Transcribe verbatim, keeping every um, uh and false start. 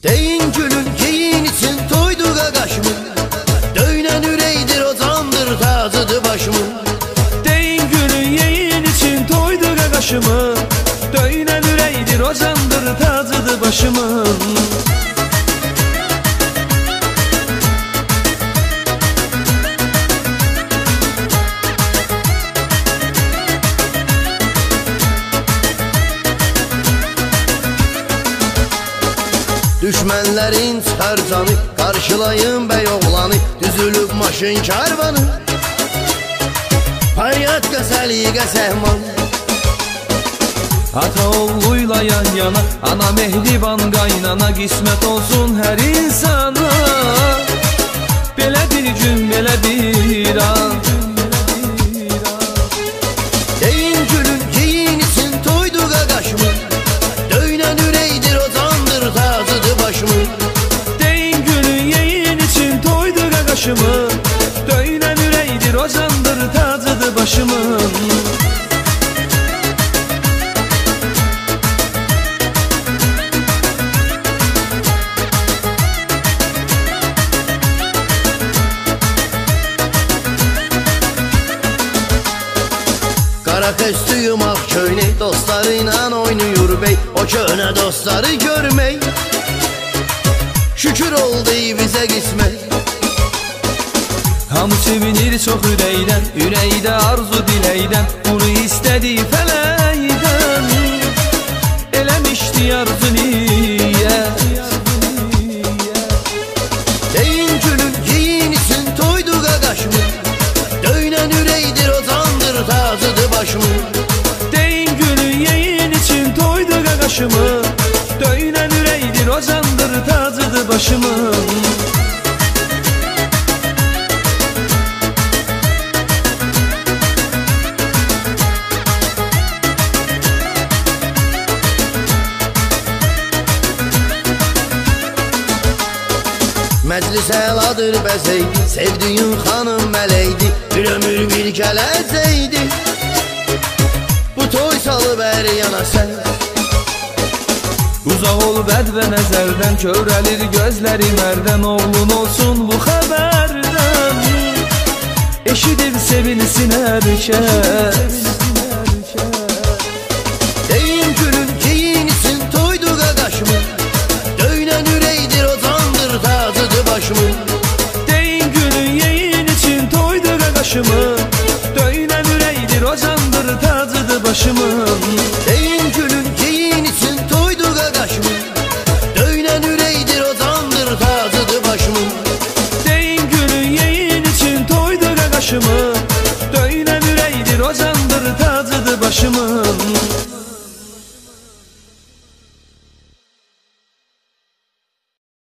Deyin gülün giyin için toydu qaqaşımın, döynen üreydir o candır tacıdır başımın. Deyin gülün yeyin için toydu qaqaşımın, döynen üreydir o candır tacıdır başımın. Düşmənlərin çıxar canı, qarşılayın bəy oğlanı, düzülüb maşın karvanı. Faryadqa səliqə səhman, ata oğluyla yan yana, ana mehriban qaynana, qismət olsun hər insana. Belə bir gün, belə bir an. deyin gülün giyin için toydu qaqaşımın, döynen üreydir o candır tacıdır başımın. Deyin gülün yeyin için toydu qaqaşımın, döynen üreydir o candır tacıdır başımın. Qara köstüyüm ağ köynək, dostlarıyla oynayır bey, o köhnə dostları görmək. Şükür oldu bizə qismət. Hamı sevinir çox ürəkdən, ürəkdə arzu diləkdən, bunu istədi fələkdən. Eləmişdi arzu niyyət. Deyin gülün giyin için toydu qaqaşımın, döynen üreydir o candır tacıdır başımın. Deyin gülün yeyin için toydu qaqaşımın, döynen ürəkdir o candır tacıdır başımın. Məclis əladır bəzəydi, sevdiyin xanım mələkdi, bir ömür bir gələcəkdi. Bu toy salıb əri yana sən, Uzaq ol bəd və nəzərdən, körəlir gözləri mərdən, oğlun olsun bu xəbərdən. Eşidib sevinsin hər kəs. deyin gülün giyin için toydu qaqaşımın, döynen üreydir o candır tacıdır başımın. Deyin gülün yeyin için toydu qaqaşımın, döynen ürəkdir o candır tacıdır başımın. Deyin gülün giyin için toydu qaqaşımın, döynen üreydir o candır tacıdır başımın. Deyin gülün yeyin için toydu qaqaşımın, döynen ürəkdir o candır tacıdır başımın.